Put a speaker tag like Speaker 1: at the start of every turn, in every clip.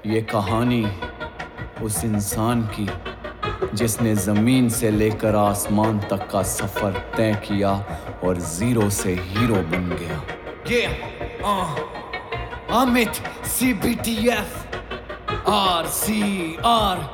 Speaker 1: ये कहानी उस इंसान की जिसने ज़मीन से लेकर आसमान तक का सफ़र तय किया और ज़ीरो से हीरो बन गया। अमित CBTF RCR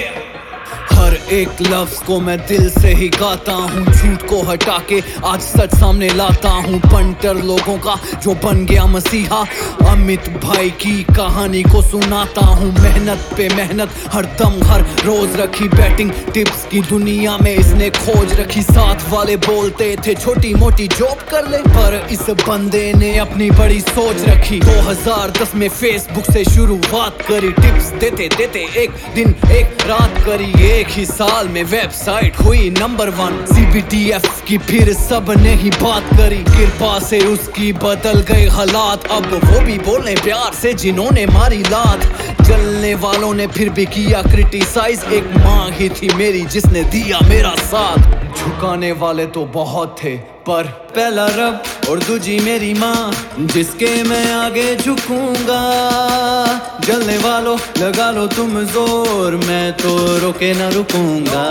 Speaker 1: हर एक लफ्ज़ को मैं दिल से ही गाता हूँ, झूठ को हटा के आज सच सामने लाता हूँ। पंटर लोगों का जो बन गया मसीहा, अमित भाई की कहानी को सुनाता हूँ। मेहनत पे मेहनत हर दम हर रोज रखी, बैटिंग टिप्स की दुनिया में इसने खोज रखी। साथ वाले बोलते थे छोटी मोटी जॉब कर ले, पर इस बंदे ने अपनी बड़ी सोच रखी। 2010 में फेसबुक से शुरुआत करी, टिप्स देते देते एक दिन एक रात करी। एक ही साल में वेबसाइट हुई नंबर 1 CBTF की, फिर सब ने ही बात करी। कृपा से उसकी बदल गए हालात, अब वो भी बोले प्यार से जिन्होंने मारी लात। जलने वालों ने फिर भी किया क्रिटिसाइज, एक माँ ही थी मेरी जिसने दिया मेरा साथ। झुकाने वाले तो बहुत थे पर पहला रब और दूजी मेरी माँ, जिसके मैं आगे झुकूंगा। जलने वालों लगा लो तुम जोर, मैं तो रोके न रुकूंगा।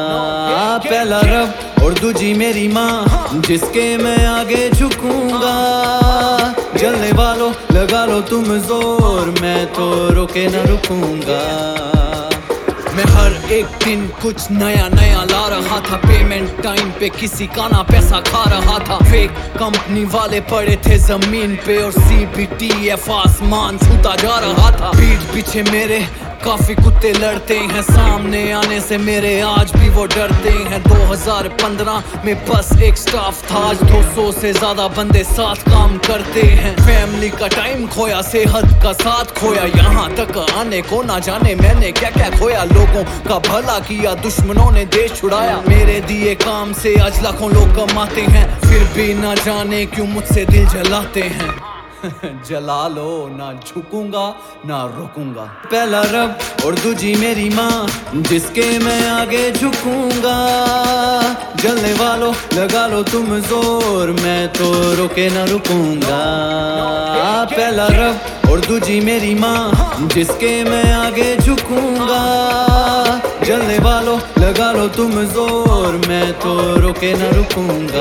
Speaker 1: पहला रब और दूजी मेरी माँ, जिसके मैं आगे झुकूंगा। जलने वालों लगा लो तुम जोर, मैं तो रोके न रुकूंगा। मैं हर एक दिन कुछ नया नया ला रहा था, पेमेंट टाइम पे किसी का ना पैसा खा रहा था। फेक कंपनी वाले पड़े थे जमीन पे और CBTF आसमान छूता जा रहा था। पीठ पीछे मेरे काफी कुत्ते लड़ते हैं, सामने आने से मेरे आज भी वो डरते हैं। 2015 में बस एक स्टाफ था, आज 200 से ज्यादा बंदे साथ काम करते हैं। फैमिली का टाइम खोया, सेहत का साथ खोया, यहाँ तक आने को ना जाने मैंने क्या क्या खोया। लोगों का भला किया, दुश्मनों ने देश छुड़ाया। मेरे दिए काम से आज लाखों लोग कमाते हैं, फिर भी ना जाने क्यों मुझसे दिल जलाते हैं। जला लो, ना झुकूंगा ना रुकूंगा। पहला रब और दूजी मेरी माँ, जिसके मैं आगे झुकूंगा। जलने वालों लगा लो तुम जोर, मैं तो रोके न रुकूंगा। पहला रब और दूजी मेरी माँ, जिसके मैं आगे झुकूंगा। जलने वालों लगा लो तुम जोर, मैं तो रोके न रुकूंगा।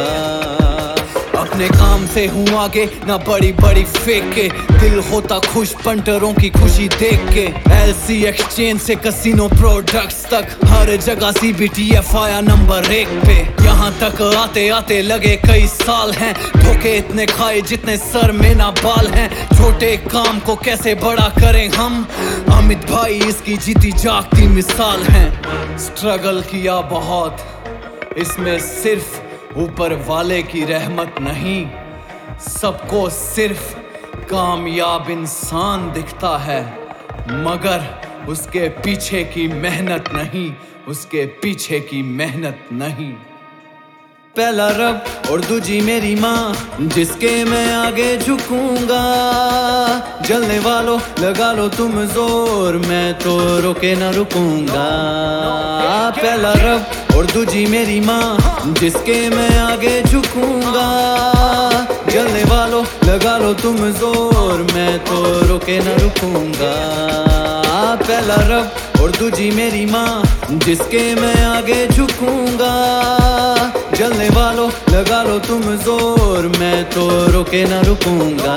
Speaker 1: अपने काम से हूँ आगे, ना बड़ी बड़ी फेक के। दिल होता खुश पंटरों की खुशी देख के। LC एक्सचेंज से कसिनो प्रोडक्ट्स तक, हर जगह CBTF आया नंबर 1 पे। यहाँ तक आते आते लगे कई साल हैं, धोखे इतने खाए जितने सर में ना बाल हैं। छोटे काम को कैसे बड़ा करें हम, अमित भाई इसकी जीती जागती मिसाल हैं। स्ट्रगल किया बहुत, इसमें सिर्फ ऊपर वाले की रहमत नहीं, सबको सिर्फ कामयाब इंसान दिखता है, मगर उसके पीछे की मेहनत नहीं, उसके पीछे की मेहनत नहीं। पहला रब और दूजी मेरी माँ, जिसके मैं आगे झुकूंगा। जलने वालों लगा लो तुम जोर, मैं तो रोके न रुकूंगा। पहला रब और दूजी मेरी माँ, जिसके मैं आगे झुकूंगा। जलने वालों लगा लो तुम जोर, मैं तो रोके न रुकूंगा। पहला रब और दूजी मेरी माँ, जिसके मैं आगे झुकूंगा। जलने वालों लगा लो तुम जोर, मैं तो रोके न रुकूंगा।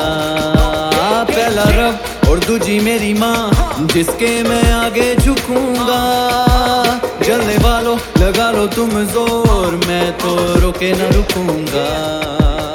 Speaker 1: पहला रब और दूजी मेरी माँ, जिसके मैं आगे झुकूंगा। जलने वालों लगा लो तुम जोर, मैं तो रोके न रुकूंगा।